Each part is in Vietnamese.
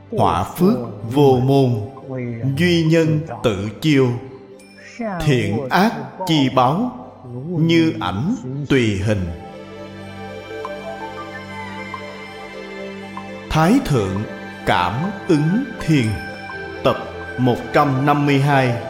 họa phước vô môn, duy nhân tự chiêu. Thiện ác chi báo, như ảnh tùy hình. Thái Thượng Cảm Ứng Thiền, tập 152.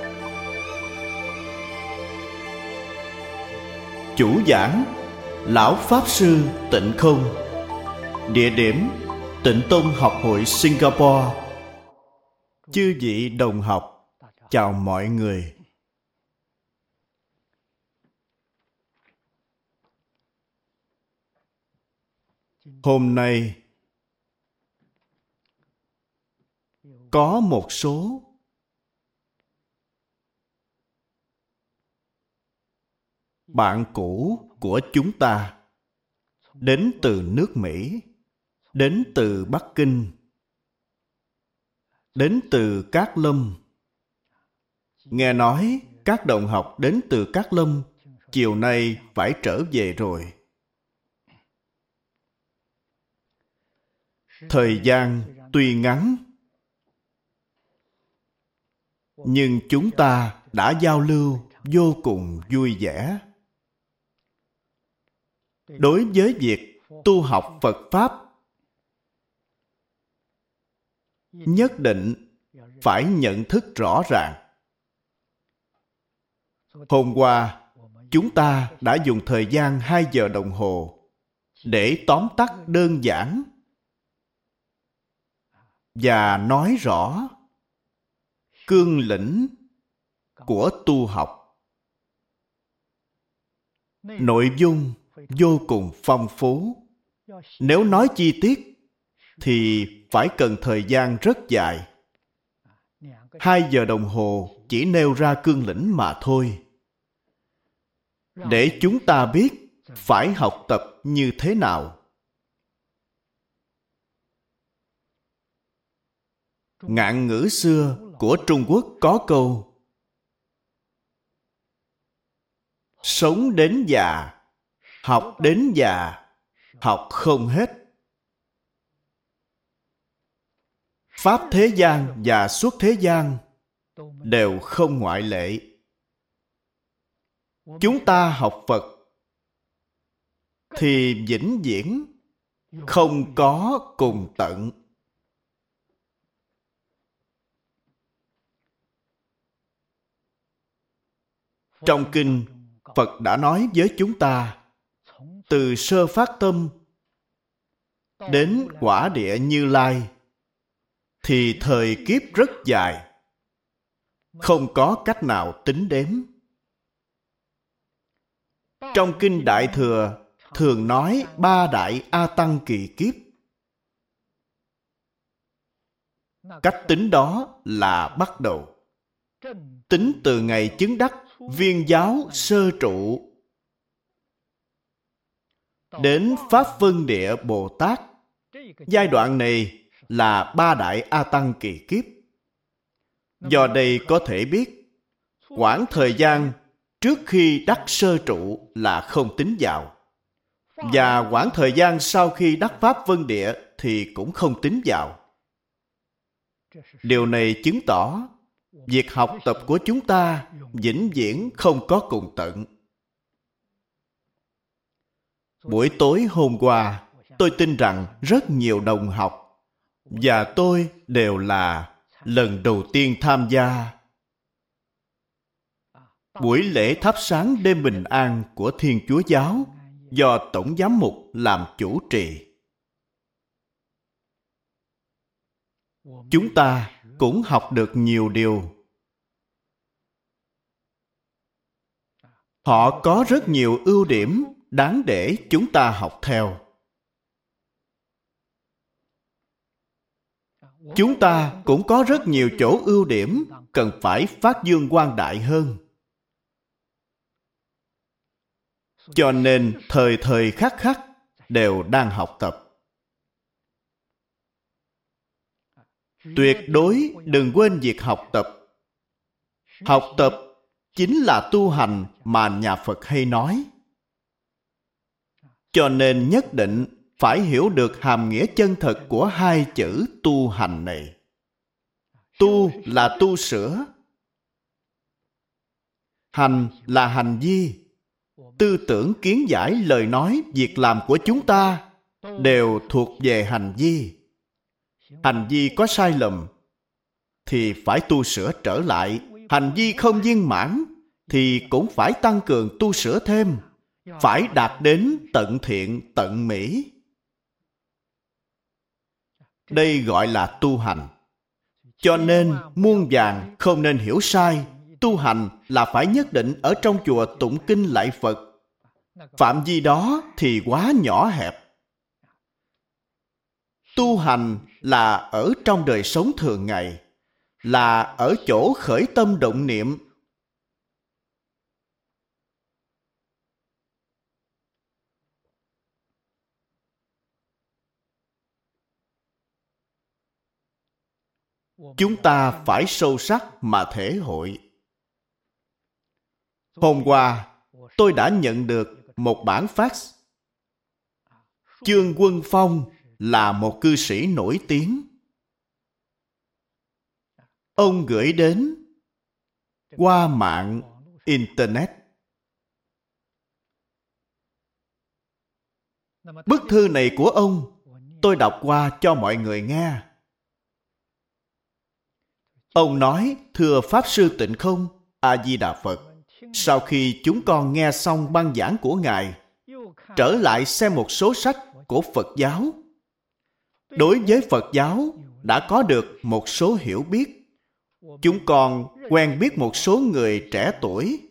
Chủ giảng Lão Pháp Sư Tịnh Không. Địa điểm Tịnh Tông Học hội Singapore. Chư vị đồng học, chào mọi người. Hôm nay có một số bạn cũ của chúng ta đến từ nước Mỹ, đến từ Bắc Kinh, đến từ Cát Lâm. Nghe nói các đồng học đến từ Cát Lâm chiều nay phải trở về rồi. Thời gian tuy ngắn, nhưng chúng ta đã giao lưu vô cùng vui vẻ. Đối với việc tu học Phật Pháp, nhất định phải nhận thức rõ ràng. Hôm qua, chúng ta đã dùng thời gian 2 giờ đồng hồ để tóm tắt đơn giản và nói rõ cương lĩnh của tu học. Nội dung vô cùng phong phú. Nếu nói chi tiết thì phải cần thời gian rất dài. 2 giờ đồng hồ chỉ nêu ra cương lĩnh mà thôi, để chúng ta biết phải học tập như thế nào. Ngạn ngữ xưa của Trung Quốc có câu: sống đến già, học đến già, học không hết. Pháp thế gian và xuất thế gian đều không ngoại lệ. Chúng ta học Phật thì vĩnh viễn không có cùng tận. Trong kinh, Phật đã nói với chúng ta, từ sơ phát tâm đến quả địa Như Lai thì thời kiếp rất dài, không có cách nào tính đếm. Trong kinh Đại Thừa thường nói 3 đại A Tăng kỳ kiếp. Cách tính đó là bắt đầu tính từ ngày chứng đắc Viên Giáo Sơ Trụ đến Pháp Vân Địa Bồ Tát. Giai đoạn này là 3 đại A Tăng kỳ kiếp. Do đây có thể biết, quãng thời gian trước khi đắc sơ trụ là không tính vào, và quãng thời gian sau khi đắc Pháp Vân Địa thì cũng không tính vào. Điều này chứng tỏ việc học tập của chúng ta vĩnh viễn không có cùng tận. Buổi tối hôm qua, tôi tin rằng rất nhiều đồng học và tôi đều là lần đầu tiên tham gia buổi lễ thắp sáng đêm bình an của Thiên Chúa Giáo do Tổng Giám mục làm chủ trì. Chúng ta cũng học được nhiều điều. Họ có rất nhiều ưu điểm đáng để chúng ta học theo. Chúng ta cũng có rất nhiều chỗ ưu điểm cần phải phát dương quang đại hơn. Cho nên thời thời khắc khắc đều đang học tập. Tuyệt đối đừng quên việc học tập. Học tập chính là tu hành mà nhà Phật hay nói. Cho nên nhất định phải hiểu được hàm nghĩa chân thật của hai chữ tu hành này. Tu là tu sửa, hành là hành vi. Tư tưởng, kiến giải, lời nói, việc làm của chúng ta đều thuộc về hành vi. Hành vi có sai lầm thì phải tu sửa trở lại. Hành vi không viên mãn thì cũng phải tăng cường tu sửa thêm. Phải đạt đến tận thiện, tận mỹ. Đây gọi là tu hành. Cho nên muôn vàn không nên hiểu sai. Tu hành là phải nhất định ở trong chùa tụng kinh lạy Phật. Phạm vi đó thì quá nhỏ hẹp. Tu hành là ở trong đời sống thường ngày, là ở chỗ khởi tâm động niệm. Chúng ta phải sâu sắc mà thể hội. Hôm qua, tôi đã nhận được một bản fax. Chương Quân Phong là một cư sĩ nổi tiếng. Ông gửi đến qua mạng Internet. Bức thư này của ông, tôi đọc qua cho mọi người nghe. Ông nói, thưa Pháp Sư Tịnh Không, A-di-đà Phật, sau khi chúng con nghe xong băng giảng của Ngài, trở lại xem một số sách của Phật giáo. Đối với Phật giáo đã có được một số hiểu biết. Chúng con quen biết một số người trẻ tuổi.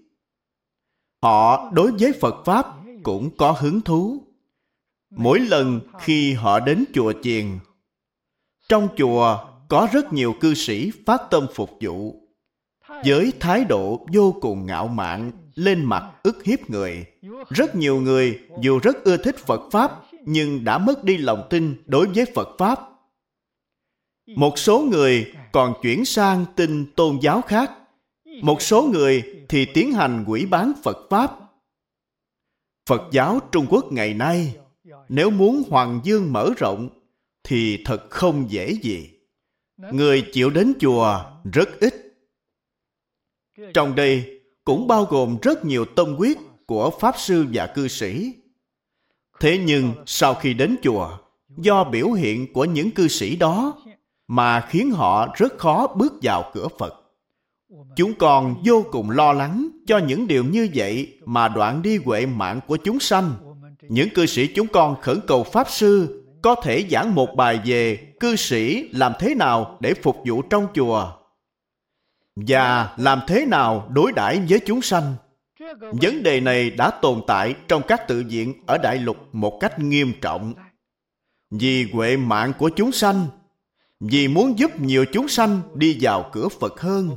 Họ đối với Phật Pháp cũng có hứng thú. Mỗi lần khi họ đến chùa chiền, trong chùa có rất nhiều cư sĩ phát tâm phục vụ, với thái độ vô cùng ngạo mạn, lên mặt ức hiếp người. Rất nhiều người dù rất ưa thích Phật Pháp, nhưng đã mất đi lòng tin đối với Phật Pháp. Một số người còn chuyển sang tin tôn giáo khác. Một số người thì tiến hành hủy bán Phật Pháp. Phật giáo Trung Quốc ngày nay, nếu muốn hoàng dương mở rộng, thì thật không dễ gì. Người chịu đến chùa rất ít. Trong đây cũng bao gồm rất nhiều tâm huyết của Pháp Sư và cư sĩ. Thế nhưng sau khi đến chùa, do biểu hiện của những cư sĩ đó mà khiến họ rất khó bước vào cửa Phật. Chúng con vô cùng lo lắng cho những điều như vậy mà đoạn đi huệ mạng của chúng sanh. Những cư sĩ chúng con khẩn cầu Pháp Sư có thể giảng một bài về cư sĩ làm thế nào để phục vụ trong chùa và làm thế nào đối đãi với chúng sanh. Vấn đề này đã tồn tại trong các tự viện ở Đại Lục một cách nghiêm trọng. Vì huệ mạng của chúng sanh, vì muốn giúp nhiều chúng sanh đi vào cửa Phật hơn,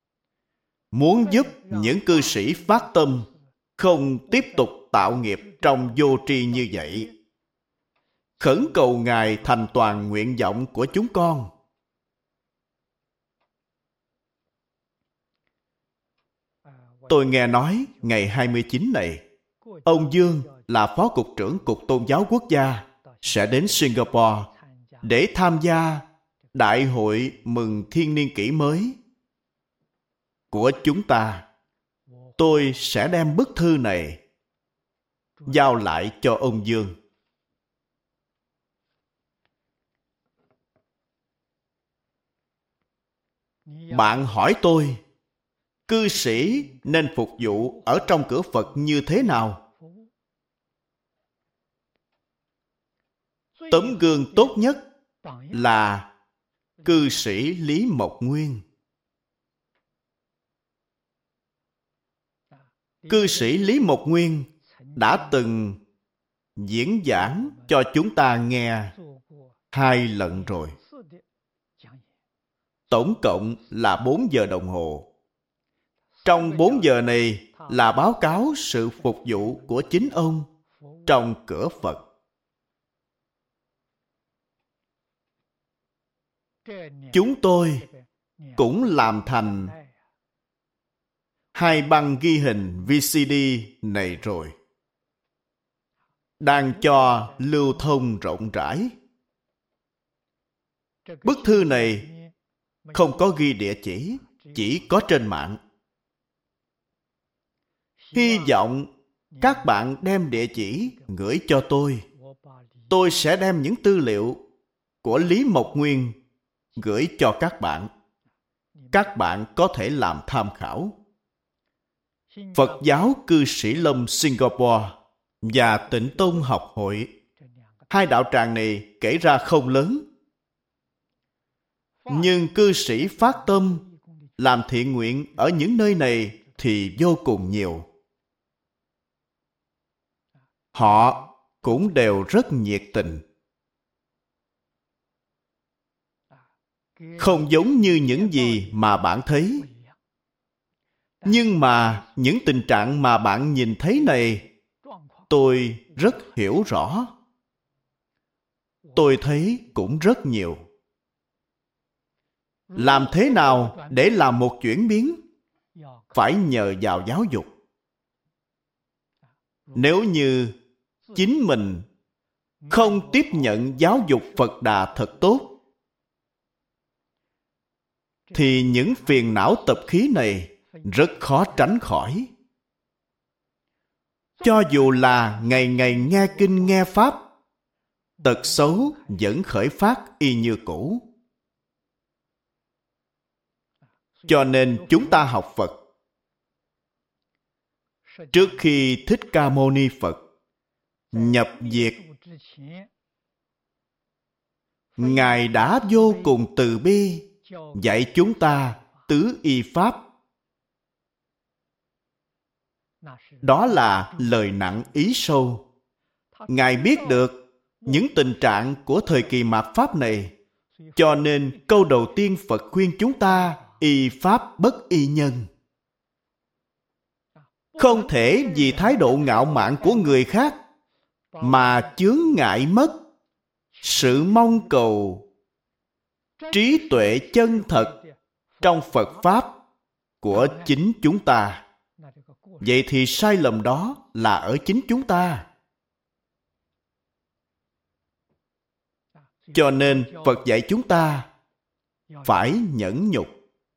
muốn giúp những cư sĩ phát tâm, không tiếp tục tạo nghiệp trong vô tri như vậy. Khẩn cầu Ngài thành toàn nguyện vọng của chúng con. Tôi nghe nói ngày 29 này, ông Dương là Phó Cục trưởng Cục Tôn giáo Quốc gia sẽ đến Singapore để tham gia Đại hội mừng Thiên niên kỷ mới của chúng ta. Tôi sẽ đem bức thư này giao lại cho ông Dương. Bạn hỏi tôi, cư sĩ nên phục vụ ở trong cửa Phật như thế nào? Tấm gương tốt nhất là cư sĩ Lý Mộc Nguyên. Cư sĩ Lý Mộc Nguyên đã từng diễn giảng cho chúng ta nghe 2 lần rồi. Tổng cộng là 4 giờ đồng hồ. Trong 4 giờ này là báo cáo sự phục vụ của chính ông trong cửa Phật. Chúng tôi cũng làm thành 2 băng ghi hình VCD này rồi. đang cho lưu thông rộng rãi. Bức thư này không có ghi địa chỉ có trên mạng. Hy vọng các bạn đem địa chỉ gửi cho tôi. Tôi sẽ đem những tư liệu của Lý Mộc Nguyên gửi cho các bạn. Các bạn có thể làm tham khảo. Phật giáo cư sĩ Lâm Singapore và Tịnh Tông học hội, hai đạo tràng này kể ra không lớn, nhưng cư sĩ phát tâm làm thiện nguyện ở những nơi này thì vô cùng nhiều. Họ cũng đều rất nhiệt tình. Không giống như những gì mà bạn thấy. Nhưng mà những tình trạng mà bạn nhìn thấy này, tôi rất hiểu rõ. Tôi thấy cũng rất nhiều. Làm thế nào để làm một chuyển biến? Phải nhờ vào giáo dục. Nếu như chính mình không tiếp nhận giáo dục Phật Đà thật tốt, thì những phiền não tập khí này rất khó tránh khỏi. Cho dù là ngày ngày nghe kinh nghe pháp, tật xấu vẫn khởi phát y như cũ. Cho nên chúng ta học Phật. Trước khi Thích Ca Mâu Ni Phật nhập diệt, Ngài đã vô cùng từ bi dạy chúng ta tứ y pháp. Đó là lời nặng ý sâu. Ngài biết được những tình trạng của thời kỳ mạt Pháp này, cho nên câu đầu tiên Phật khuyên chúng ta y pháp bất y nhân. Không thể vì thái độ ngạo mạn của người khác mà chướng ngại mất sự mong cầu trí tuệ chân thật trong Phật Pháp của chính chúng ta. Vậy thì sai lầm đó là ở chính chúng ta. Cho nên Phật dạy chúng ta phải nhẫn nhục.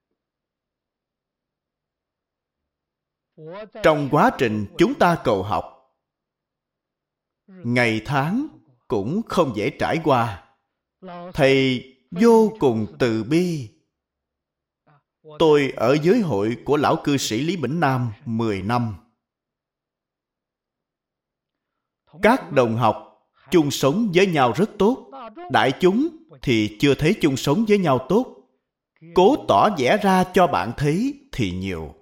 Trong quá trình chúng ta cầu học, ngày tháng cũng không dễ trải qua. Thầy vô cùng từ bi. Tôi ở giới hội của lão cư sĩ Lý Bỉnh Nam 10 năm. Các đồng học chung sống với nhau rất tốt. Đại chúng thì chưa thấy chung sống với nhau tốt. Cố tỏ vẻ ra cho bạn thấy thì nhiều.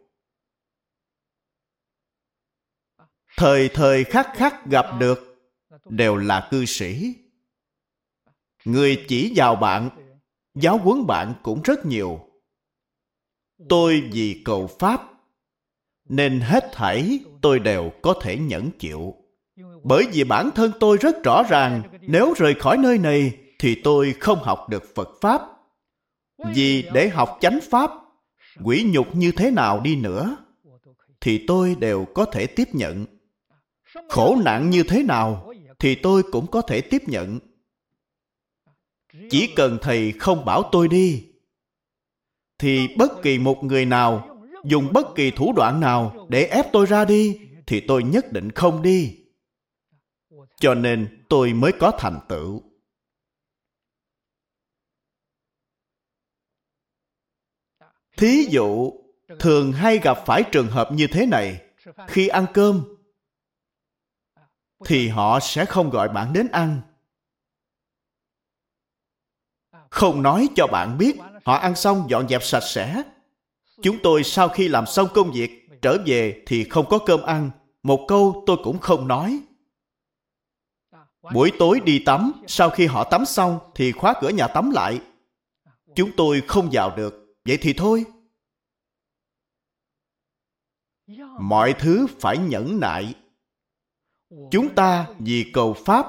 Thời thời khắc khắc gặp được đều là cư sĩ. Người chỉ vào bạn, giáo huấn bạn cũng rất nhiều. Tôi vì cầu Pháp, nên hết thảy tôi đều có thể nhẫn chịu. Bởi vì bản thân tôi rất rõ ràng, nếu rời khỏi nơi này thì tôi không học được Phật Pháp. Vì để học chánh Pháp, quỷ nhục như thế nào đi nữa, thì tôi đều có thể tiếp nhận. Khổ nạn như thế nào thì tôi cũng có thể tiếp nhận. Chỉ cần thầy không bảo tôi đi, thì bất kỳ một người nào dùng bất kỳ thủ đoạn nào để ép tôi ra đi, thì tôi nhất định không đi. Cho nên tôi mới có thành tựu. Thí dụ, thường hay gặp phải trường hợp như thế này. Khi ăn cơm, thì họ sẽ không gọi bạn đến ăn. Không nói cho bạn biết, họ ăn xong dọn dẹp sạch sẽ. Chúng tôi sau khi làm xong công việc, trở về thì không có cơm ăn. Một câu tôi cũng không nói. Buổi tối đi tắm, sau khi họ tắm xong thì khóa cửa nhà tắm lại. Chúng tôi không vào được, vậy thì thôi. Mọi thứ phải nhẫn nại. Chúng ta vì cầu Pháp,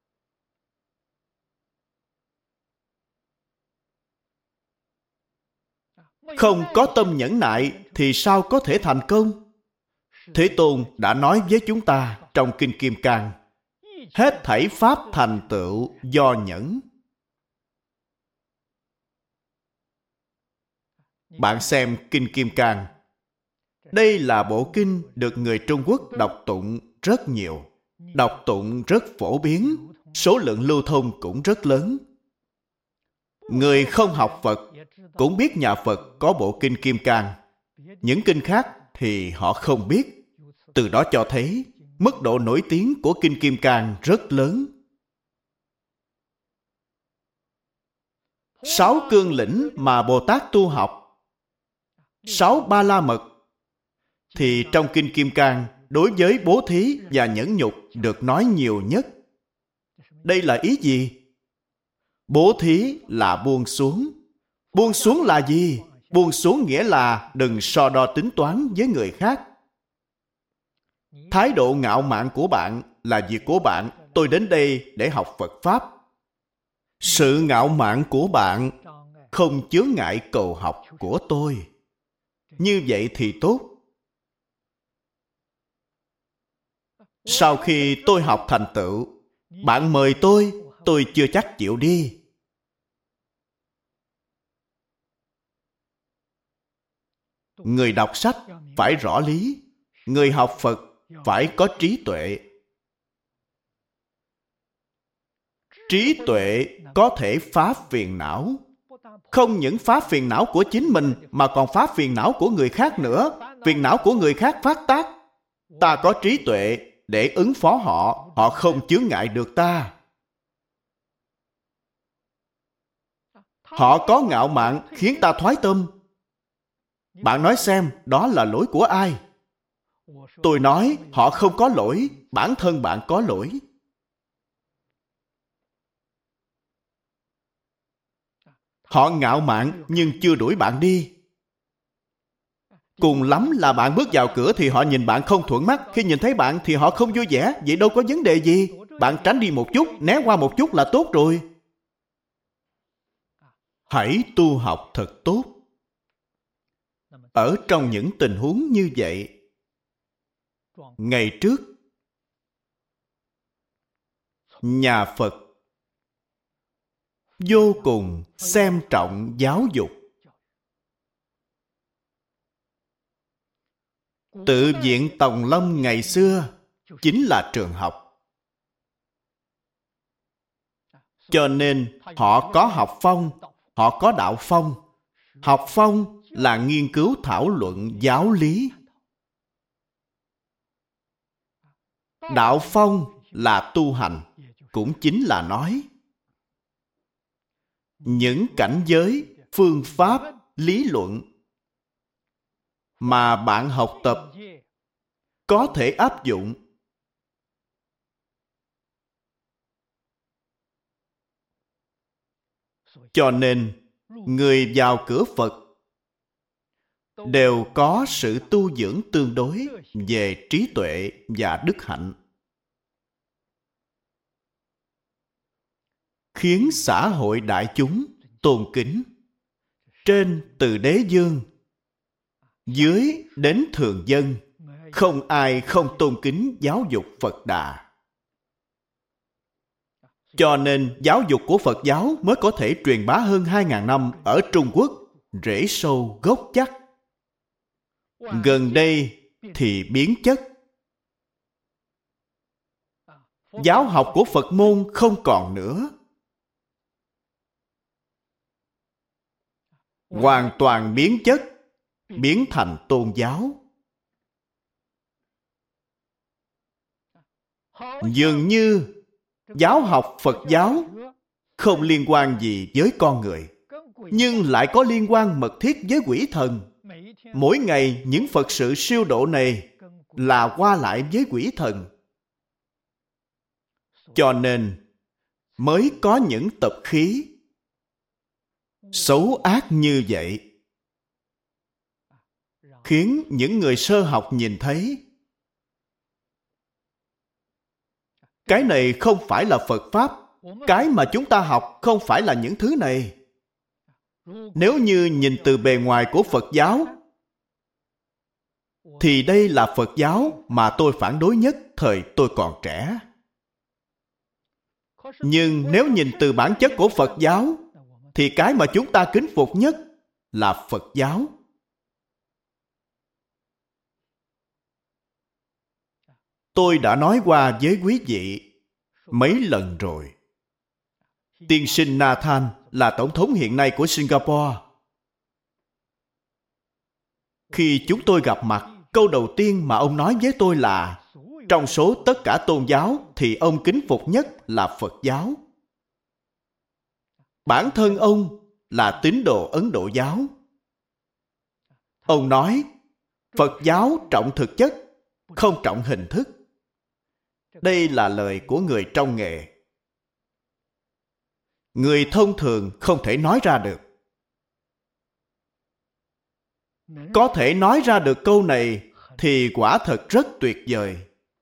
không có tâm nhẫn nại thì sao có thể thành công? Thế Tôn đã nói với chúng ta trong Kinh Kim Cang, Hết thảy pháp thành tựu do nhẫn. Bạn xem Kinh Kim Cang. Đây là bộ kinh được người Trung Quốc đọc tụng rất nhiều, đọc tụng rất phổ biến, số lượng lưu thông cũng rất lớn. Người không học Phật cũng biết nhà Phật có bộ kinh Kim Cang. Những kinh khác thì họ không biết. Từ đó cho thấy mức độ nổi tiếng của kinh Kim Cang rất lớn. 6 cương lĩnh mà Bồ Tát tu học, 6 ba la mật, thì trong kinh Kim Cang đối với bố thí và nhẫn nhục được nói nhiều nhất. Đây là ý gì? Bố thí là buông xuống. Buông xuống là gì? Buông xuống nghĩa là đừng so đo tính toán với người khác. Thái độ ngạo mạn của bạn là việc của bạn. Tôi đến đây để học Phật Pháp. Sự ngạo mạn của bạn không chướng ngại cầu học của tôi. Như vậy thì tốt. Sau khi tôi học thành tựu, bạn mời tôi chưa chắc chịu đi. Người đọc sách phải rõ lý. Người học Phật phải có trí tuệ. Trí tuệ có thể phá phiền não. Không những phá phiền não của chính mình mà còn phá phiền não của người khác nữa. Phiền não của người khác phát tác. Ta có trí tuệ để ứng phó họ. Họ không chướng ngại được ta. Họ có ngạo mạn khiến ta thoái tâm. Bạn nói xem, đó là lỗi của ai? Tôi nói họ không có lỗi, bản thân bạn có lỗi. Họ ngạo mạn nhưng chưa đuổi bạn đi. Cùng lắm là bạn bước vào cửa thì họ nhìn bạn không thuận mắt. Khi nhìn thấy bạn thì họ không vui vẻ. Vậy đâu có vấn đề gì. Bạn tránh đi một chút, né qua một chút là tốt rồi. Hãy tu học thật tốt. Ở trong những tình huống như vậy, ngày trước, nhà Phật vô cùng xem trọng giáo dục. Tự viện Tòng Lâm ngày xưa chính là trường học. Cho nên họ có học phong, họ có đạo phong. Học phong là nghiên cứu thảo luận giáo lý. Đạo phong là tu hành, cũng chính là nói những cảnh giới, phương pháp, lý luận mà bạn học tập có thể áp dụng. Cho nên, người vào cửa Phật đều có sự tu dưỡng tương đối về trí tuệ và đức hạnh, khiến xã hội đại chúng tôn kính. Trên từ đế vương, dưới đến thường dân, không ai không tôn kính giáo dục Phật Đà. Cho nên giáo dục của Phật giáo mới có thể truyền bá hơn 2.000 năm ở Trung Quốc, rễ sâu gốc chắc. Gần đây thì biến chất. Giáo học của Phật môn không còn nữa. Hoàn toàn biến chất, biến thành tôn giáo. Dường như giáo học Phật giáo không liên quan gì với con người, nhưng lại có liên quan mật thiết với quỷ thần. Mỗi ngày những Phật sự siêu độ này là qua lại với quỷ thần. Cho nên mới có những tập khí xấu ác như vậy, khiến những người sơ học nhìn thấy cái này không phải là Phật Pháp. Cái mà chúng ta học không phải là những thứ này. Nếu như nhìn từ bề ngoài của Phật giáo, thì đây là Phật giáo mà tôi phản đối nhất thời tôi còn trẻ. Nhưng nếu nhìn từ bản chất của Phật giáo, thì cái mà chúng ta kính phục nhất là Phật giáo. Tôi đã nói qua với quý vị mấy lần rồi. Tiên sinh Nathan là tổng thống hiện nay của Singapore. Khi chúng tôi gặp mặt, câu đầu tiên mà ông nói với tôi là trong số tất cả tôn giáo thì ông kính phục nhất là Phật giáo. Bản thân ông là tín đồ Ấn Độ giáo. Ông nói Phật giáo trọng thực chất, không trọng hình thức. Đây là lời của người trong nghề. Người thông thường không thể nói ra được. Có thể nói ra được câu này thì quả thật rất tuyệt vời.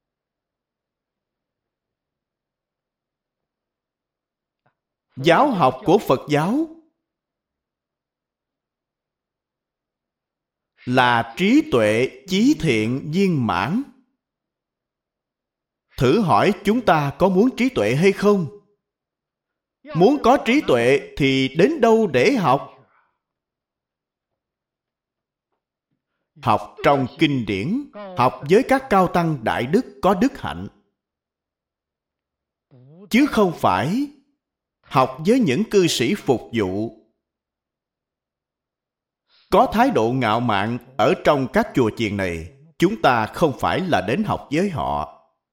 Giáo học của Phật giáo là trí tuệ chí thiện viên mãn. Thử hỏi chúng ta có muốn trí tuệ hay không? Muốn có trí tuệ thì đến đâu để học? Học trong kinh điển, học với các cao tăng đại đức có đức hạnh. Chứ không phải học với những cư sĩ phục vụ. Có thái độ ngạo mạn ở trong các chùa chiền này, chúng ta không phải là đến học với họ.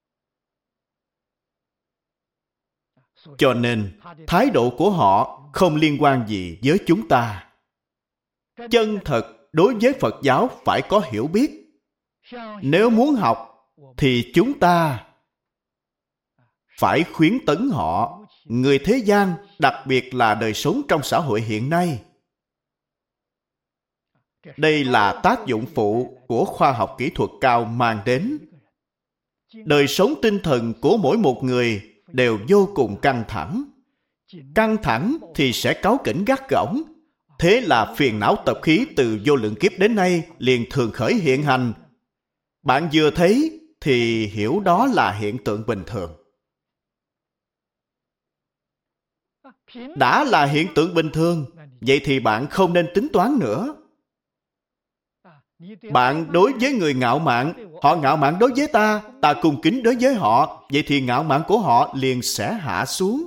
Cho nên, thái độ của họ không liên quan gì với chúng ta. Chân thật đối với Phật giáo phải có hiểu biết. Nếu muốn học, thì chúng ta phải khuyến tấn họ. Người thế gian, đặc biệt là đời sống trong xã hội hiện nay. Đây là tác dụng phụ của khoa học kỹ thuật cao mang đến. Đời sống tinh thần của mỗi một người đều vô cùng căng thẳng. Căng thẳng thì sẽ cáu kỉnh gắt gỏng. Thế là phiền não tập khí từ vô lượng kiếp đến nay liền thường khởi hiện hành. Bạn vừa thấy thì hiểu đó là hiện tượng bình thường. Đã là hiện tượng bình thường, vậy thì bạn không nên tính toán nữa. Bạn đối với người ngạo mạn, họ ngạo mạn đối với ta, ta cung kính đối với họ, vậy thì ngạo mạn của họ liền sẽ hạ xuống.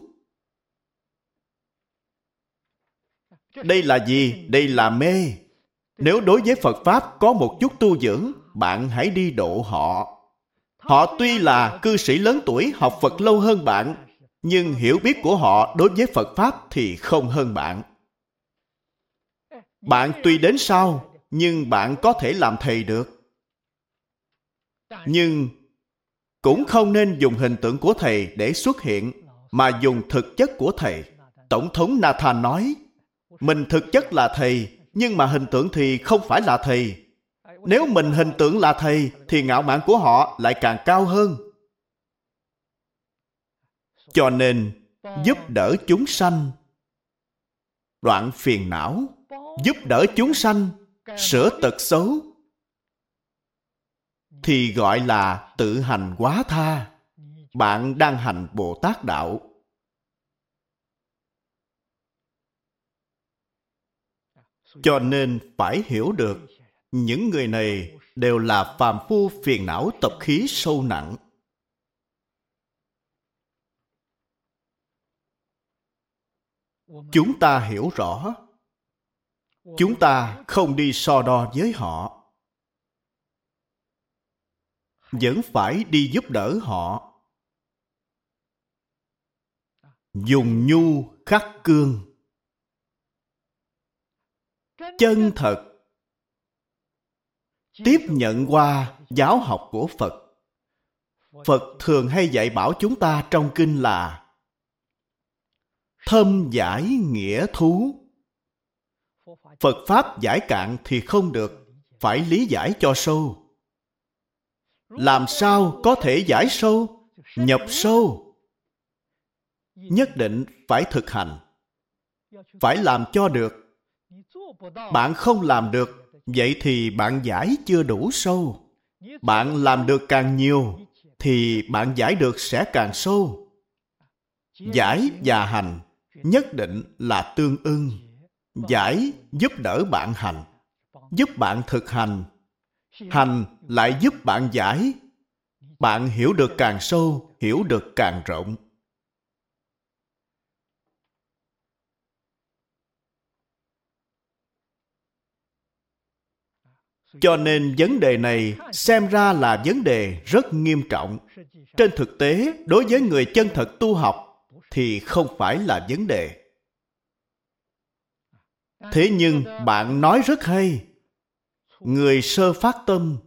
Đây là gì? Đây là mê. Nếu đối với Phật Pháp có một chút tu dưỡng, bạn hãy đi độ họ. Họ tuy là cư sĩ lớn tuổi học Phật lâu hơn bạn, nhưng hiểu biết của họ đối với Phật Pháp thì không hơn bạn. Bạn tuy đến sau, nhưng bạn có thể làm thầy được. Nhưng cũng không nên dùng hình tượng của thầy để xuất hiện, mà dùng thực chất của thầy. Tổng thống Nathan nói, mình thực chất là thầy, nhưng mà hình tượng thì không phải là thầy. Nếu mình hình tượng là thầy, thì ngạo mạn của họ lại càng cao hơn. Cho nên, giúp đỡ chúng sanh đoạn phiền não, giúp đỡ chúng sanh sửa tật xấu, thì gọi là tự hành quá tha. Bạn đang hành Bồ Tát đạo. Cho nên phải hiểu được, những người này đều là phàm phu phiền não tập khí sâu nặng. Chúng ta hiểu rõ, chúng ta không đi so đo với họ, vẫn phải đi giúp đỡ họ. Dùng nhu khắc cương, chân thật tiếp nhận qua giáo học của Phật. Phật thường hay dạy bảo chúng ta trong kinh là thâm giải nghĩa thú. Phật Pháp giải cạn thì không được, phải lý giải cho sâu. Làm sao có thể giải sâu, nhập sâu? Nhất định phải thực hành, phải làm cho được. Bạn không làm được, vậy thì bạn giải chưa đủ sâu. Bạn làm được càng nhiều, thì bạn giải được sẽ càng sâu. Giải và hành nhất định là tương ưng. Giải giúp đỡ bạn hành, giúp bạn thực hành. Hành lại giúp bạn giải. Bạn hiểu được càng sâu, hiểu được càng rộng. Cho nên vấn đề này xem ra là vấn đề rất nghiêm trọng. Trên thực tế, đối với người chân thật tu học thì không phải là vấn đề. Thế nhưng bạn nói rất hay. Người sơ phát tâm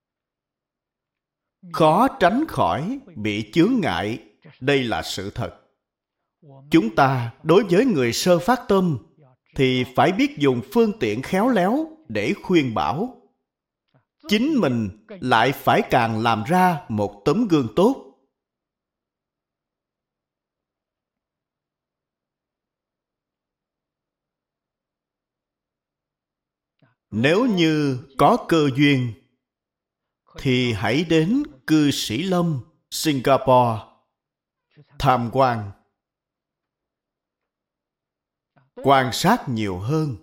khó tránh khỏi bị chướng ngại. Đây là sự thật. Chúng ta đối với người sơ phát tâm thì phải biết dùng phương tiện khéo léo để khuyên bảo. Chính mình lại phải càng làm ra một tấm gương tốt. Nếu như có cơ duyên thì hãy đến Cư Sĩ Lâm, Singapore tham quan, quan sát nhiều hơn.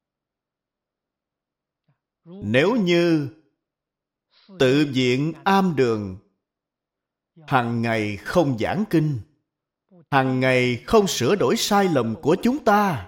Nếu như tự viện am đường hằng ngày không giảng kinh, hằng ngày không sửa đổi sai lầm của chúng ta,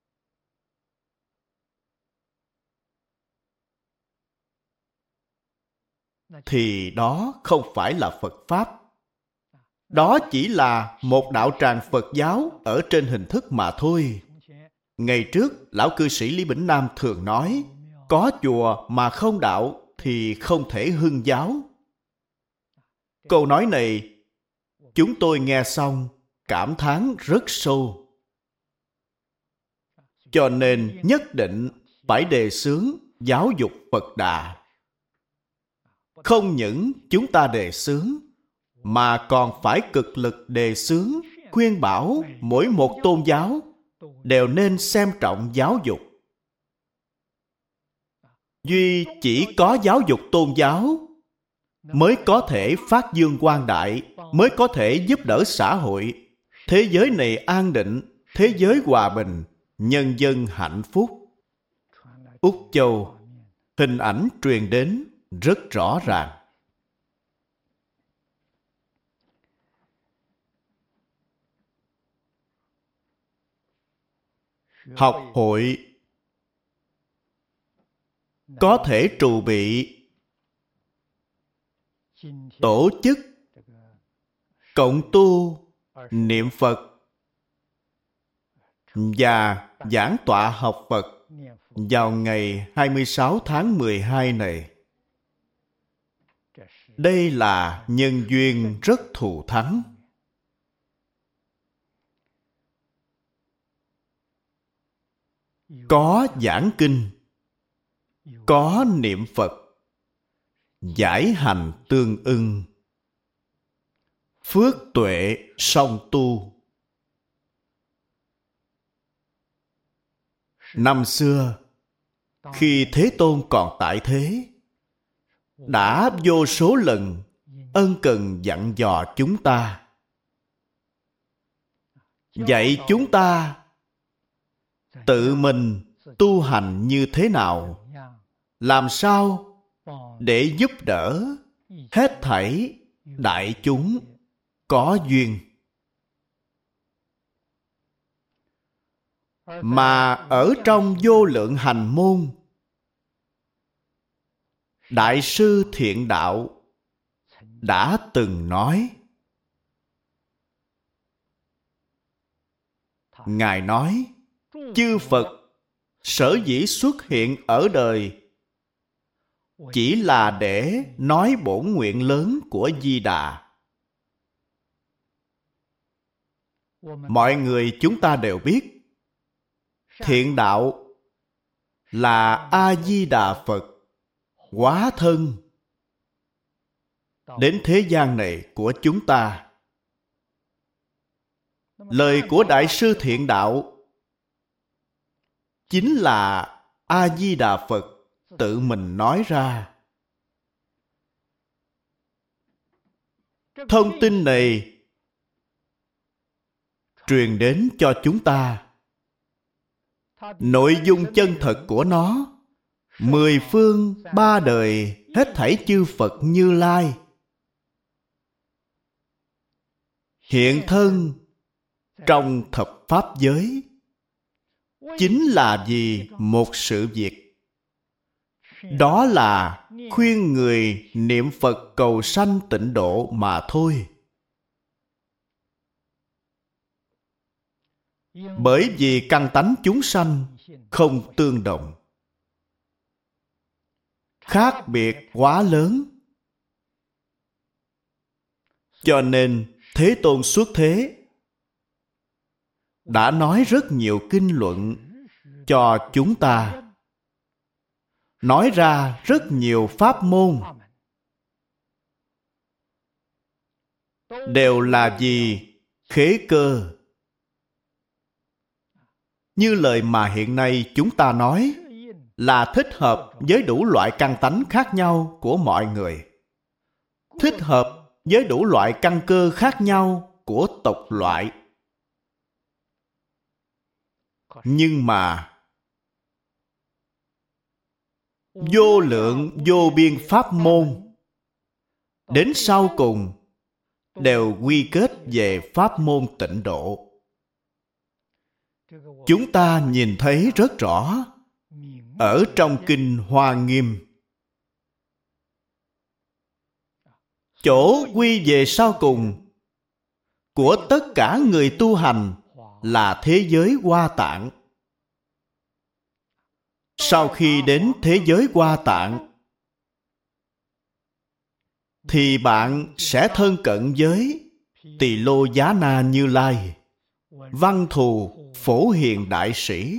thì đó không phải là Phật Pháp. Đó chỉ là một đạo tràng Phật giáo ở trên hình thức mà thôi. Ngày trước, lão cư sĩ Lý Bỉnh Nam thường nói, có chùa mà không đạo thì không thể hưng giáo. Câu nói này, chúng tôi nghe xong, cảm thán rất sâu. Cho nên nhất định phải đề xướng giáo dục Phật Đà. Không những chúng ta đề xướng, mà còn phải cực lực đề xướng, khuyên bảo mỗi một tôn giáo đều nên xem trọng giáo dục. Duy chỉ có giáo dục tôn giáo mới có thể phát dương quang đại, mới có thể giúp đỡ xã hội, thế giới này an định, thế giới hòa bình, nhân dân hạnh phúc. Úc Châu, hình ảnh truyền đến rất rõ ràng. Học hội có thể trù bị tổ chức cộng tu niệm Phật và giảng tọa học Phật vào ngày 26 tháng 12 này. Đây là nhân duyên rất thù thắng. Có giảng kinh, có niệm Phật, giải hành tương ưng, phước tuệ song tu. Năm xưa, khi Thế Tôn còn tại thế, đã vô số lần ân cần dặn dò chúng ta, dạy chúng ta tự mình tu hành như thế nào, làm sao để giúp đỡ hết thảy đại chúng có duyên. Mà ở trong Vô Lượng Hành Môn, Đại sư Thiện Đạo đã từng nói, Ngài nói, chư Phật sở dĩ xuất hiện ở đời chỉ là để nói bổn nguyện lớn của Di Đà. Mọi người chúng ta đều biết, Thiện Đạo là A-di-đà Phật hóa thân đến thế gian này của chúng ta. Lời của Đại sư Thiện Đạo chính là A-di-đà Phật tự mình nói ra. Thông tin này truyền đến cho chúng ta. Nội dung chân thật của nó, 10 phương 3 đời hết thảy chư Phật Như Lai hiện thân trong thập pháp giới, chính là vì một sự việc. Đó là khuyên người niệm Phật cầu sanh tịnh độ mà thôi. Bởi vì căn tánh chúng sanh không tương đồng, khác biệt quá lớn, cho nên Thế Tôn xuất thế đã nói rất nhiều kinh luận cho chúng ta, nói ra rất nhiều pháp môn, đều là vì khế cơ. Như lời mà hiện nay chúng ta nói là thích hợp với đủ loại căn tánh khác nhau của mọi người, thích hợp với đủ loại căn cơ khác nhau của tộc loại. Nhưng mà vô lượng vô biên pháp môn đến sau cùng đều quy kết về pháp môn tịnh độ. Chúng ta nhìn thấy rất rõ ở trong Kinh Hoa Nghiêm. Chỗ quy về sau cùng của tất cả người tu hành là thế giới Hoa Tạng. Sau khi đến thế giới Hoa Tạng thì bạn sẽ thân cận với Tỳ Lô Giá Na Như Lai, Văn Thù Phổ Hiền Đại Sĩ.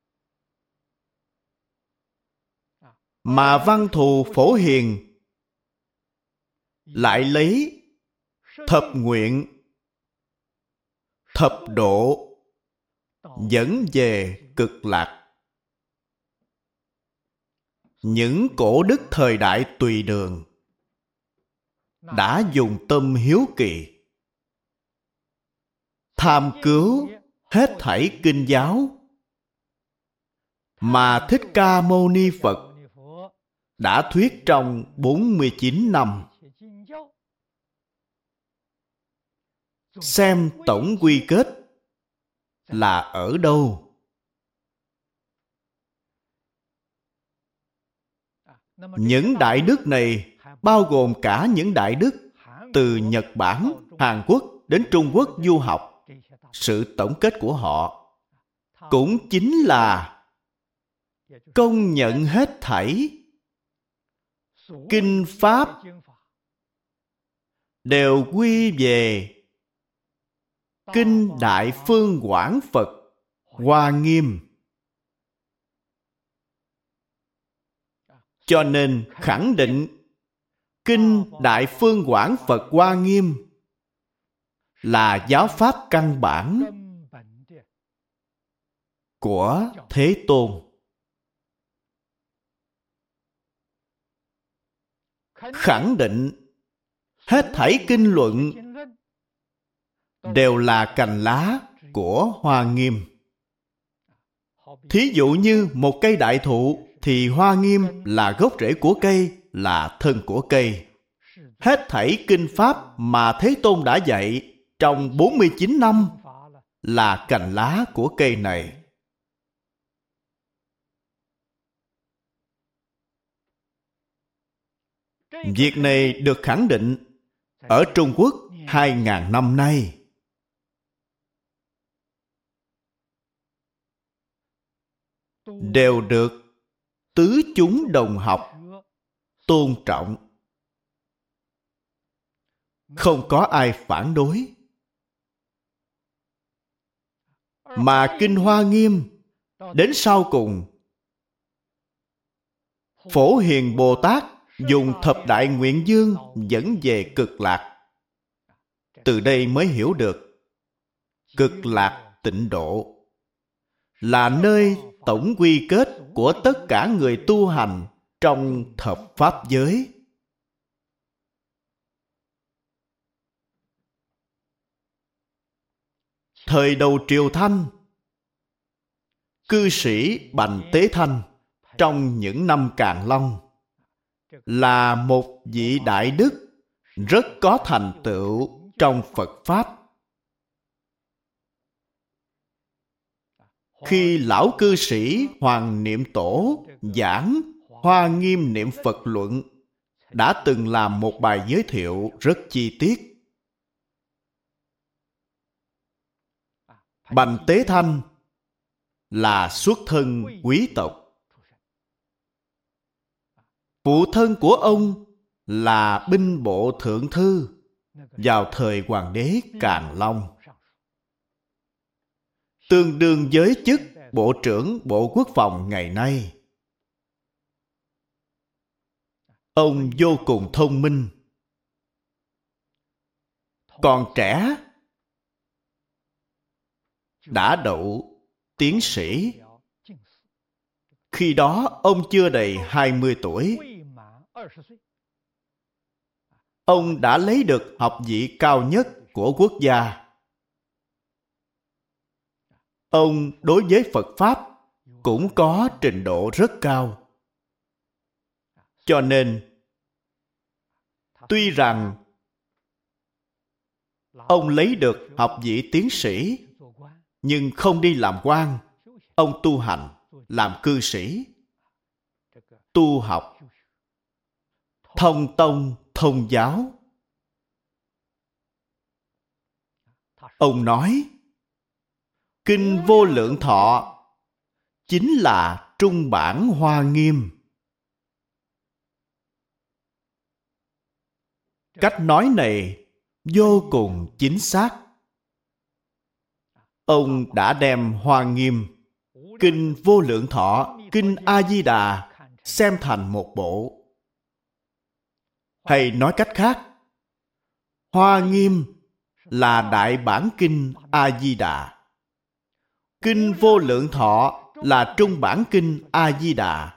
Mà Văn Thù Phổ Hiền lại lấy thập nguyện, thập độ dẫn về Cực Lạc. Những cổ đức thời đại Tùy Đường đã dùng tâm hiếu kỳ tham cứu hết thảy kinh giáo mà Thích Ca Mâu Ni Phật đã thuyết trong 49 năm. Xem tổng quy kết là ở đâu? Những đại đức này bao gồm cả những đại đức từ Nhật Bản, Hàn Quốc đến Trung Quốc du học. Sự tổng kết của họ cũng chính là công nhận hết thảy kinh pháp đều quy về Kinh Đại Phương Quảng Phật Hoa Nghiêm. Cho nên khẳng định Kinh Đại Phương Quảng Phật Hoa Nghiêm là giáo pháp căn bản của Thế Tôn. Khẳng định hết thảy kinh luận đều là cành lá của Hoa Nghiêm. Thí dụ như một cây đại thụ thì Hoa Nghiêm là gốc rễ của cây, là thân của cây. Hết thảy kinh pháp mà Thế Tôn đã dạy trong 49 năm là cành lá của cây này. Việc này được khẳng định ở Trung Quốc 2.000 năm nay. Đều được tứ chúng đồng học tôn trọng. Không có ai phản đối. Mà Kinh Hoa Nghiêm đến sau cùng, Phổ Hiền Bồ Tát dùng thập đại nguyện dương dẫn về Cực Lạc. Từ đây mới hiểu được Cực Lạc tịnh độ là nơi tổng quy kết của tất cả người tu hành trong thập pháp giới. Thời đầu Triều Thanh, cư sĩ Bành Tế Thanh trong những năm Càn Long là một vị đại đức rất có thành tựu trong Phật Pháp. Khi lão cư sĩ Hoàng Niệm Tổ giảng Hoa Nghiêm Niệm Phật Luận, đã từng làm một bài giới thiệu rất chi tiết. Bành Tế Thanh là xuất thân quý tộc. Phụ thân của ông là binh bộ thượng thư vào thời Hoàng đế Càn Long, tương đương với chức Bộ trưởng Bộ Quốc phòng ngày nay. Ông vô cùng thông minh. Còn trẻ đã đậu tiến sĩ. Khi đó ông chưa đầy 20 tuổi. Ông đã lấy được học vị cao nhất của quốc gia. Ông đối với Phật Pháp cũng có trình độ rất cao. Cho nên, tuy rằng ông lấy được học vị tiến sĩ, nhưng không đi làm quan. Ông tu hành, làm cư sĩ, tu học, thông tông, thông giáo. Ông nói, Kinh Vô Lượng Thọ chính là trung bản Hoa Nghiêm. Cách nói này vô cùng chính xác. Ông đã đem Hoa Nghiêm, Kinh Vô Lượng Thọ, Kinh A-di-đà xem thành một bộ. Hay nói cách khác, Hoa Nghiêm là đại bản kinh A-di-đà. Kinh Vô Lượng Thọ là trung bản kinh A-di-đà.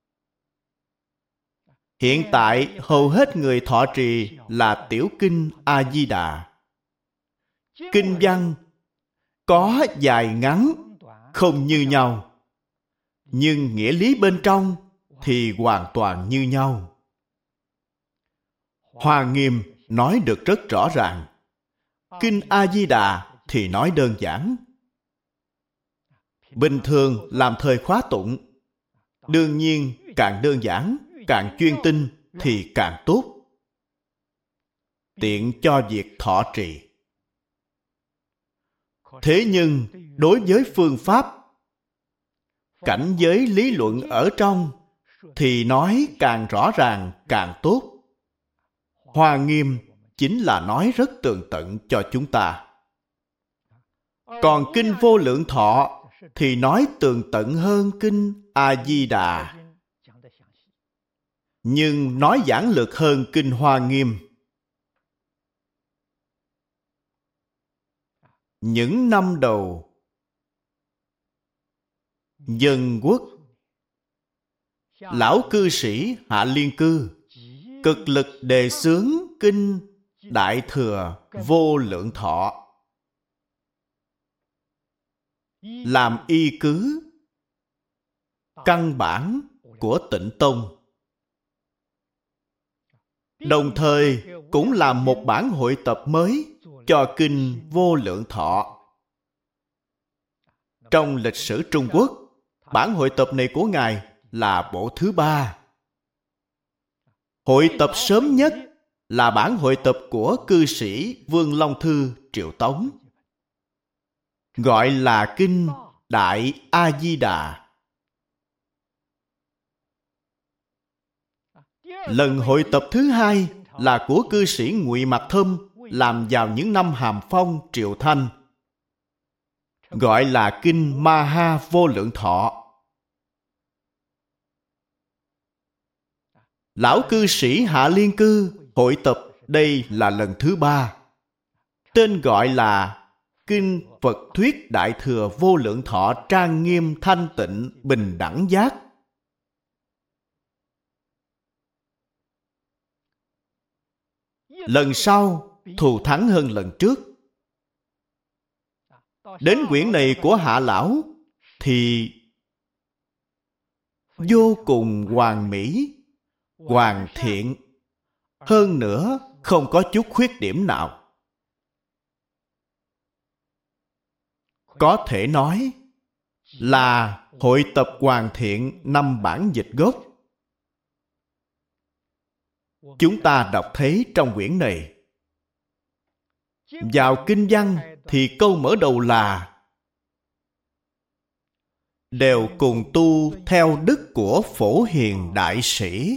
Hiện tại hầu hết người thọ trì là tiểu kinh A-di-đà. Kinh văn có dài ngắn, không như nhau, nhưng nghĩa lý bên trong thì hoàn toàn như nhau. Hoa Nghiêm nói được rất rõ ràng. Kinh A-di-đà thì nói đơn giản. Bình thường làm thời khóa tụng, đương nhiên càng đơn giản, càng chuyên tinh thì càng tốt, tiện cho việc thọ trì. Thế nhưng đối với phương pháp, cảnh giới lý luận ở trong thì nói càng rõ ràng càng tốt. Hoa Nghiêm chính là nói rất tường tận cho chúng ta. Còn Kinh Vô Lượng Thọ thì nói tường tận hơn Kinh A-di-đà, nhưng nói giản lược hơn Kinh Hoa Nghiêm. Những năm đầu Dân Quốc, lão cư sĩ Hạ Liên Cư cực lực đề xướng Kinh Đại Thừa Vô Lượng Thọ làm y cứ căn bản của Tịnh Tông, đồng thời cũng làm một bản hội tập mới cho Kinh Vô Lượng Thọ. Trong lịch sử Trung Quốc, bản hội tập này của Ngài là bộ thứ 3. Hội tập sớm nhất là bản hội tập của cư sĩ Vương Long Thư Triệu Tống, gọi là Kinh Đại A-di-đà. Lần hội tập thứ 2 là của cư sĩ Ngụy Mạc Thâm, làm vào những năm Hàm Phong Triệu Thanh, gọi là Kinh Ma Ha Vô Lượng Thọ. Lão cư sĩ Hạ Liên Cư hội tập đây là lần thứ 3, tên gọi là Kinh Phật Thuyết Đại Thừa Vô Lượng Thọ Trang Nghiêm Thanh Tịnh Bình Đẳng Giác. Lần sau thù thắng hơn lần trước. Đến quyển này của Hạ Lão thì vô cùng hoàn mỹ, hoàn thiện. Hơn nữa, không có chút khuyết điểm nào. Có thể nói là hội tập hoàn thiện 5 bản dịch gốc. Chúng ta đọc thấy trong quyển này. Vào kinh văn thì câu mở đầu là đều cùng tu theo đức của Phổ Hiền Đại Sĩ.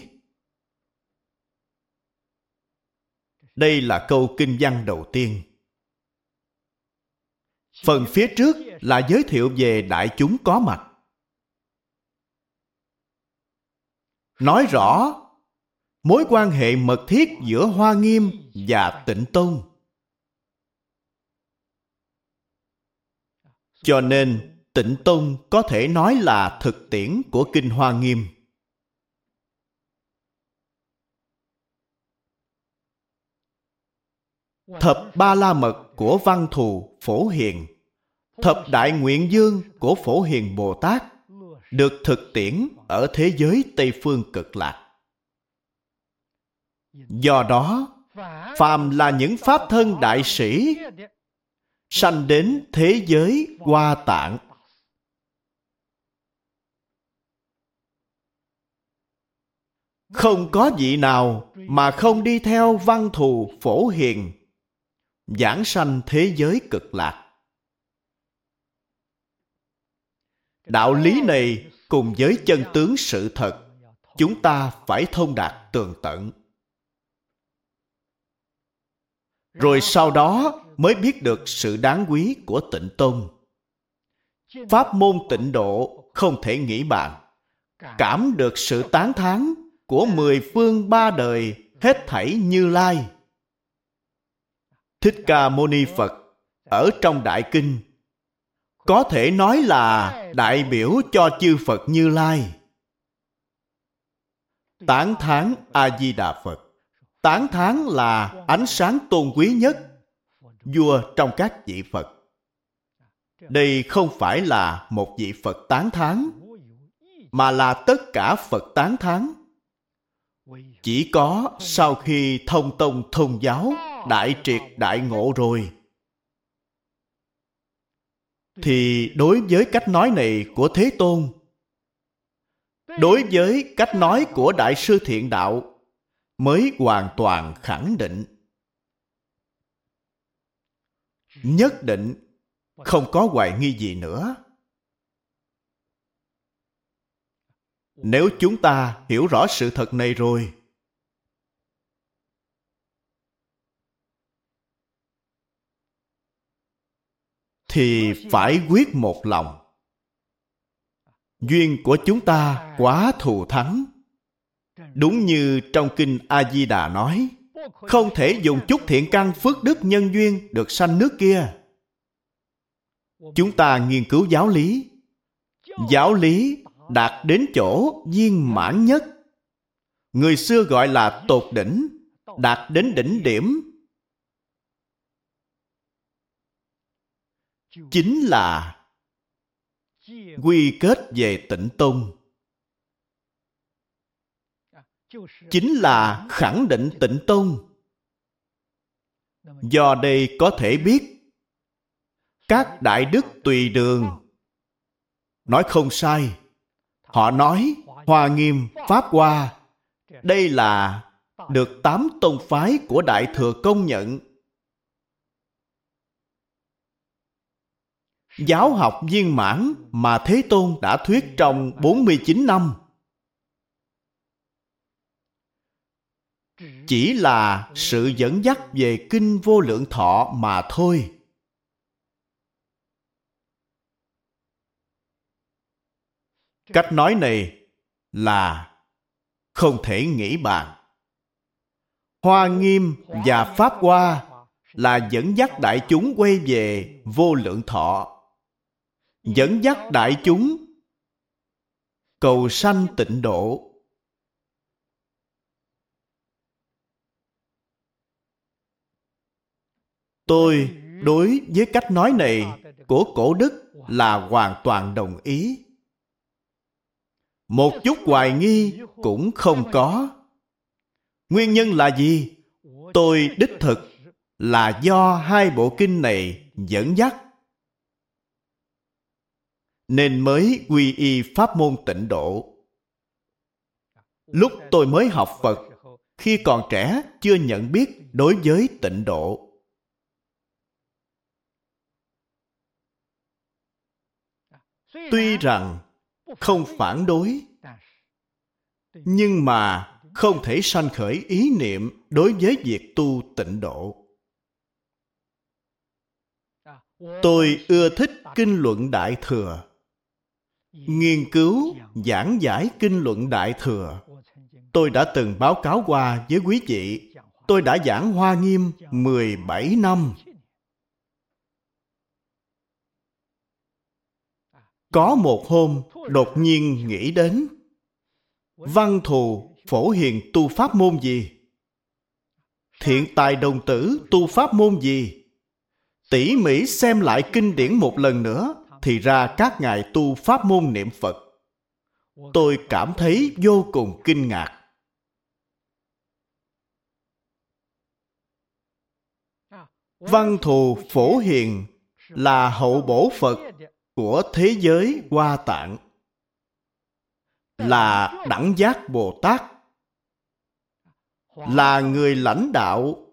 Đây là câu kinh văn đầu tiên. Phần phía trước là giới thiệu về đại chúng có mặt. Nói rõ mối quan hệ mật thiết giữa Hoa Nghiêm và Tịnh Tông. Cho nên Tịnh Tông có thể nói là thực tiễn của Kinh Hoa Nghiêm. Thập Ba La Mật của Văn Thù Phổ Hiền, Thập Đại Nguyện Dương của Phổ Hiền Bồ Tát được thực tiễn ở thế giới Tây Phương Cực Lạc. Do đó, phàm là những pháp thân đại sĩ sanh đến thế giới Hoa Tạng, không có vị nào mà không đi theo Văn Thù Phổ Hiền giảng sanh thế giới Cực Lạc. Đạo lý này cùng với chân tướng sự thật, chúng ta phải thông đạt tường tận. Rồi sau đó mới biết được sự đáng quý của Tịnh Tông. Pháp môn tịnh độ không thể nghĩ bàn. Cảm được sự tán thán của 10 phương 3 đời hết thảy Như Lai. Thích Ca Mâu Ni Phật ở trong Đại Kinh có thể nói là đại biểu cho chư Phật Như Lai. Tán thán A Di Đà Phật. Tán thán là ánh sáng tôn quý nhất, vua trong các vị Phật. Đây không phải là một vị Phật tán thán, mà là tất cả Phật tán thán. Chỉ có sau khi thông tông thông giáo, đại triệt đại ngộ rồi, thì đối với cách nói này của Thế Tôn, đối với cách nói của Đại sư Thiện Đạo, mới hoàn toàn khẳng định. Nhất định không có hoài nghi gì nữa. Nếu chúng ta hiểu rõ sự thật này rồi, thì phải quyết một lòng. Duyên của chúng ta quá thù thắng. Đúng như trong Kinh A-di-đà nói, không thể dùng chút thiện căn phước đức nhân duyên được sanh nước kia. Chúng ta nghiên cứu giáo lý. Giáo lý đạt đến chỗ viên mãn nhất. Người xưa gọi là tột đỉnh, đạt đến đỉnh điểm. Chính là quy kết về Tịnh Tông. Chính là khẳng định Tịnh Tông. Do đây có thể biết, các đại đức tùy đường nói không sai. Họ nói Hoa Nghiêm, Pháp Hoa, đây là được 8 tông phái của Đại Thừa công nhận. Giáo học viên mãn mà Thế Tôn đã thuyết trong 49 năm. Chỉ là sự dẫn dắt về Kinh Vô Lượng Thọ mà thôi. Cách nói này là không thể nghĩ bàn. Hoa Nghiêm và Pháp Hoa là dẫn dắt đại chúng quay về Vô Lượng Thọ, dẫn dắt đại chúng cầu sanh tịnh độ. Tôi đối với cách nói này của cổ đức là hoàn toàn đồng ý. Một chút hoài nghi cũng không có. Nguyên nhân là gì? Tôi đích thực là do hai bộ kinh này dẫn dắt, nên mới quy y pháp môn Tịnh Độ. Lúc tôi mới học Phật, khi còn trẻ chưa nhận biết đối với Tịnh Độ. Tuy rằng không phản đối, nhưng mà không thể sanh khởi ý niệm đối với việc tu Tịnh Độ. Tôi ưa thích kinh luận Đại Thừa, nghiên cứu giảng giải kinh luận Đại Thừa. Tôi đã từng báo cáo qua với quý vị, tôi đã giảng Hoa Nghiêm 17 năm. Có một hôm đột nhiên nghĩ đến, Văn Thù, Phổ Hiền tu pháp môn gì? Thiện Tài Đồng Tử tu pháp môn gì? Tỉ mỉ xem lại kinh điển một lần nữa, thì ra các ngài tu pháp môn niệm Phật. Tôi cảm thấy vô cùng kinh ngạc. Văn Thù, Phổ Hiền là hậu bổ Phật của thế giới Hoa Tạng, là Đẳng Giác Bồ Tát, là người lãnh đạo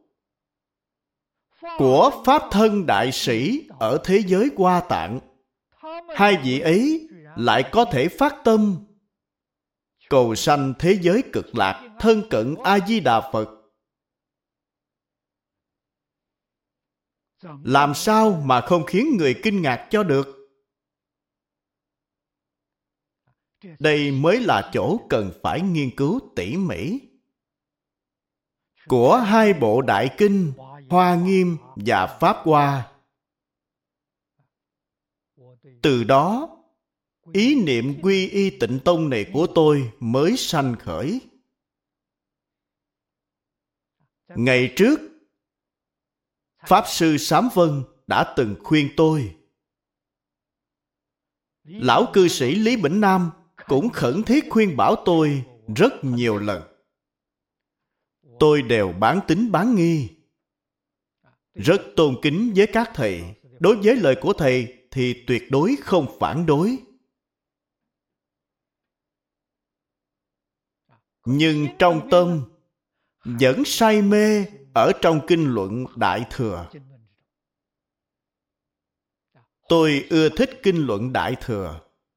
của Pháp Thân Đại Sĩ ở thế giới Hoa Tạng. Hai vị ấy lại có thể phát tâm cầu sanh thế giới Cực Lạc, thân cận A-di-đà Phật. Làm sao mà không khiến người kinh ngạc cho được? Đây mới là chỗ cần phải nghiên cứu tỉ mỉ. Của hai bộ đại kinh Hoa Nghiêm và Pháp Hoa. Từ đó, ý niệm quy y Tịnh Tông này của tôi mới sanh khởi. Ngày trước, Pháp Sư Sám Vân đã từng khuyên tôi. Lão cư sĩ Lý Bỉnh Nam cũng khẩn thiết khuyên bảo tôi rất nhiều lần. Tôi đều bán tín bán nghi, rất tôn kính với các thầy. Đối với lời của thầy thì tuyệt đối không phản đối. Nhưng trong tâm vẫn say mê ở trong kinh luận Đại Thừa. Tôi ưa thích kinh luận Đại Thừa.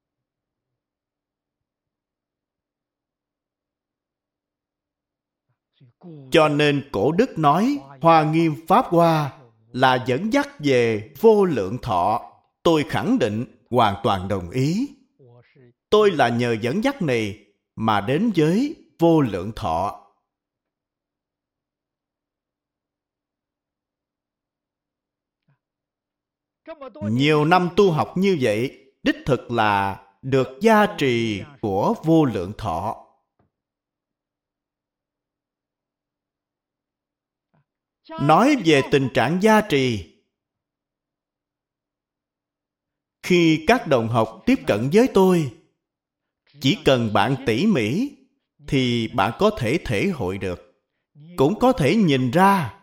Cho nên cổ đức nói Hoa Nghiêm Pháp Hoa là dẫn dắt về vô lượng thọ. Tôi khẳng định, hoàn toàn đồng ý. Tôi là nhờ dẫn dắt này mà đến với vô lượng thọ. Nhiều năm tu học như vậy, đích thực là được gia trì của vô lượng thọ. Nói về tình trạng gia trì, khi các đồng học tiếp cận với tôi, chỉ cần bạn tỉ mỉ thì bạn có thể thể hội được, cũng có thể nhìn ra.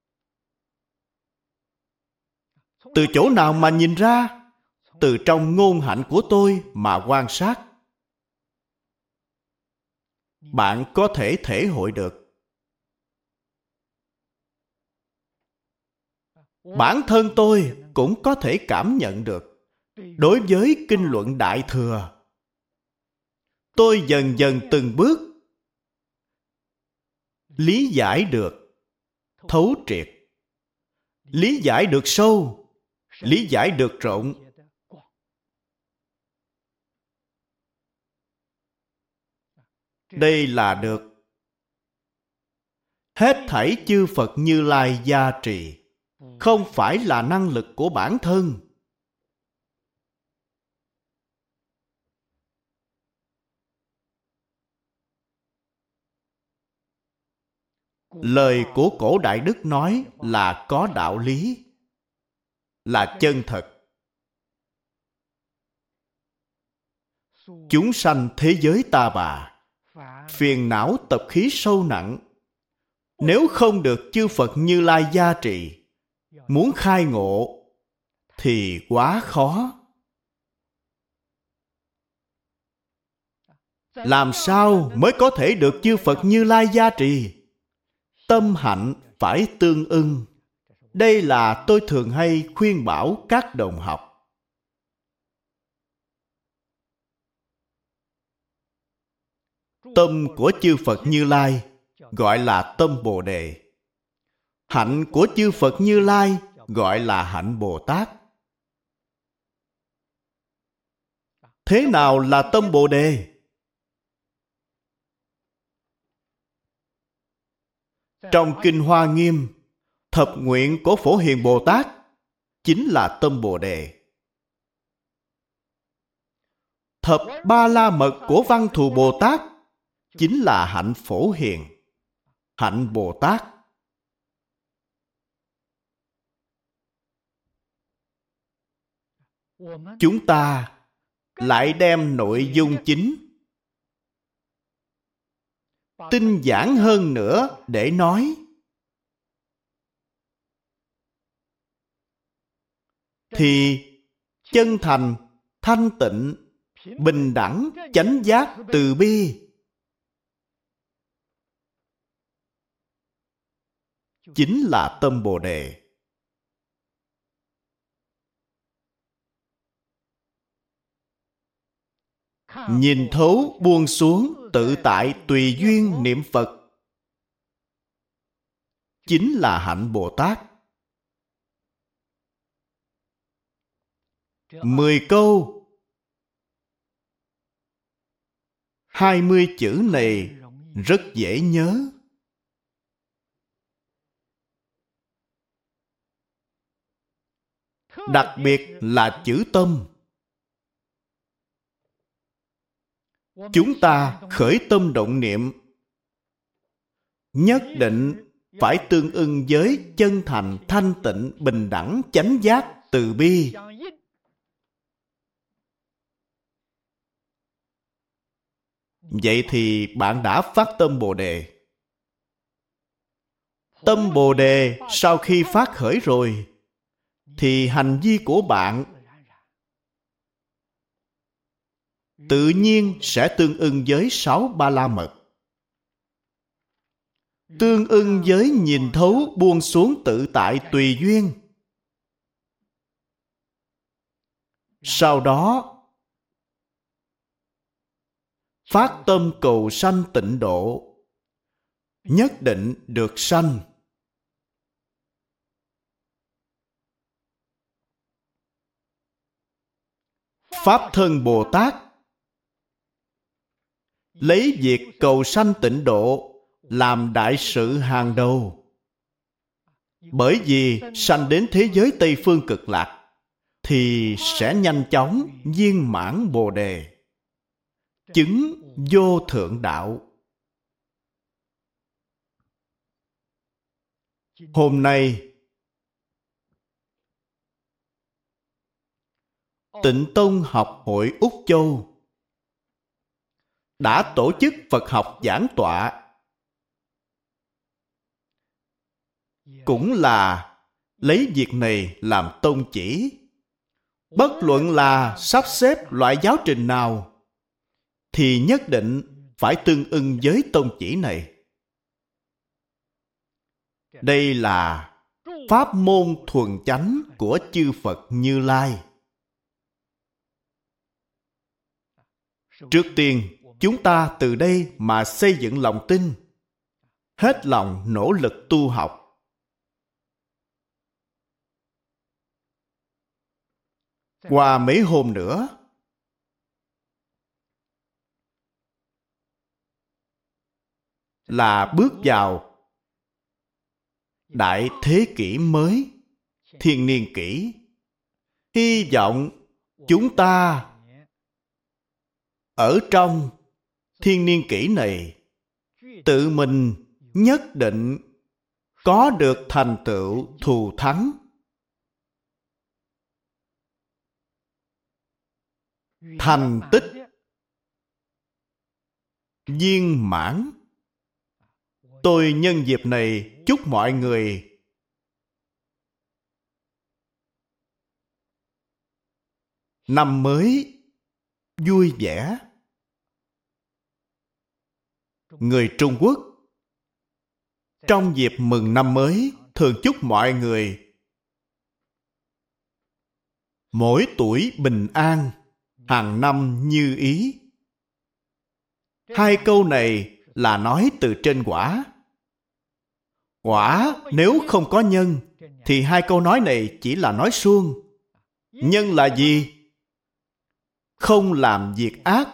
Từ chỗ nào mà nhìn ra? Từ trong ngôn hạnh của tôi mà quan sát. Bạn có thể thể hội được. Bản thân tôi cũng có thể cảm nhận được. Đối với kinh luận Đại Thừa, tôi dần dần từng bước lý giải được thấu triệt, lý giải được sâu, lý giải được rộng. Đây là được hết thảy chư Phật Như Lai gia trì, không phải là năng lực của bản thân. Lời của cổ Đại Đức nói là có đạo lý, là chân thật. chúng sanh thế giới ta bà, phiền não tập khí sâu nặng. Nếu không được chư Phật Như Lai gia trì, muốn khai ngộ thì quá khó. Làm sao mới có thể được chư Phật Như Lai gia trì? Tâm hạnh phải tương ưng. Đây là tôi thường hay khuyên bảo các đồng học. Tâm của chư Phật Như Lai gọi là tâm Bồ Đề. Hạnh của chư Phật Như Lai gọi là hạnh Bồ Tát. Thế nào là tâm Bồ Đề? Trong Kinh Hoa Nghiêm, thập nguyện của Phổ Hiền Bồ Tát chính là tâm Bồ Đề. Thập ba la mật của Văn Thù Bồ Tát chính là hạnh Phổ Hiền, hạnh Bồ Tát. Chúng ta lại đem nội dung chính tinh giản hơn nữa để nói. Thì chân thành, thanh tịnh, bình đẳng, chánh giác, từ bi chính là tâm Bồ Đề. Nhìn thấu buông xuống, tự tại tùy duyên niệm Phật chính là hạnh Bồ Tát. 10 câu 20 chữ này rất dễ nhớ. Đặc biệt là chữ tâm. Chúng ta khởi tâm động niệm nhất định phải tương ưng với chân thành, thanh tịnh, bình đẳng, chánh giác, từ bi. Vậy thì bạn đã phát tâm Bồ Đề. Tâm Bồ Đề sau khi phát khởi rồi thì hành vi của bạn tự nhiên sẽ tương ưng với 6 ba la mật. Tương ưng với nhìn thấu buông xuống tự tại tùy duyên. Sau đó phát tâm cầu sanh tịnh độ, nhất định được sanh. Pháp thân Bồ Tát lấy việc cầu sanh tịnh độ làm đại sự hàng đầu. Bởi vì sanh đến thế giới Tây Phương Cực Lạc thì sẽ nhanh chóng viên mãn Bồ Đề, chứng vô thượng đạo. Hôm nay Tịnh Tông Học hội Úc Châu đã tổ chức Phật học giảng tọa, cũng là lấy việc này làm tông chỉ. Bất luận là sắp xếp loại giáo trình nào thì nhất định phải tương ưng với tông chỉ này. Đây là pháp môn thuần chánh của chư Phật Như Lai. Trước tiên, chúng ta từ đây mà xây dựng lòng tin, hết lòng nỗ lực tu học. Qua mấy hôm nữa, là bước vào đại thế kỷ mới, thiên niên kỷ. Hy vọng chúng ta ở trong thiên niên kỷ này tự mình nhất định có được thành tựu thù thắng. Thành tích viên mãn. Tôi nhân dịp này chúc mọi người năm mới vui vẻ. Người Trung Quốc trong dịp mừng năm mới thường chúc mọi người mỗi tuổi bình an, hàng năm như ý. Hai câu này là nói từ trên quả. Quả nếu không có nhân thì hai câu nói này chỉ là nói suông. Nhân là gì? Không làm việc ác,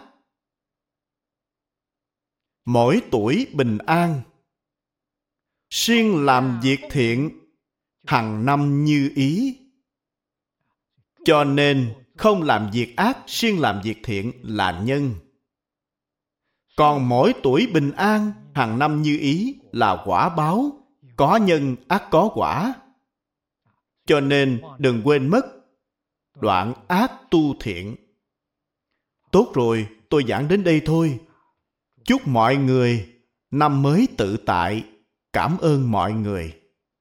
mỗi tuổi bình an, siêng làm việc thiện, hằng năm như ý. Cho nên không làm việc ác, siêng làm việc thiện là nhân. Còn mỗi tuổi bình an, hàng năm như ý là quả báo. Có nhân ắt có quả. Cho nên đừng quên mất đoạn ác tu thiện. Tốt rồi, tôi giảng đến đây thôi. Chúc mọi người năm mới tự tại. Cảm ơn mọi người.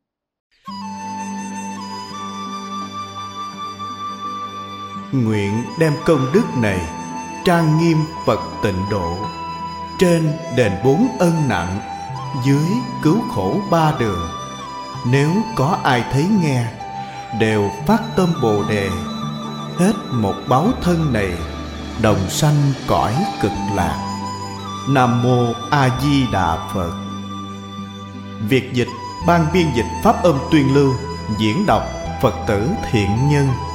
Nguyện đem công đức này trang nghiêm Phật Tịnh Độ, trên đền 4 ân nặng, dưới cứu khổ 3 đường. Nếu có ai thấy nghe, đều phát tâm Bồ Đề, hết một báo thân này, đồng sanh cõi cực lạc. Nam Mô A Di Đà Phật. Việc dịch, ban biên dịch pháp âm tuyên lưu, diễn đọc Phật tử Thiện Nhân.